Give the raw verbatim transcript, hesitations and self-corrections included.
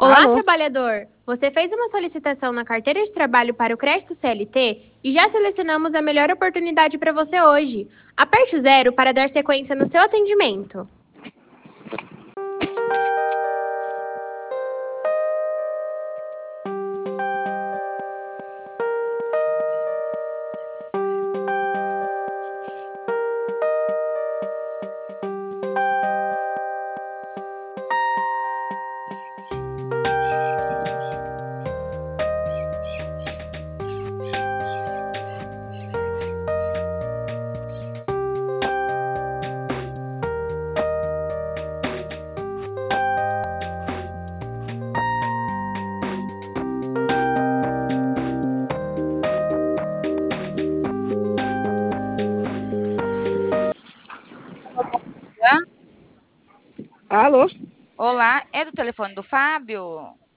Olá, Alô? trabalhador! Você fez uma solicitação na carteira de trabalho para o crédito C L T e já selecionamos a melhor oportunidade para você hoje. Aperte o zero para dar sequência no seu atendimento. Alô? Olá, é do telefone do Fábio?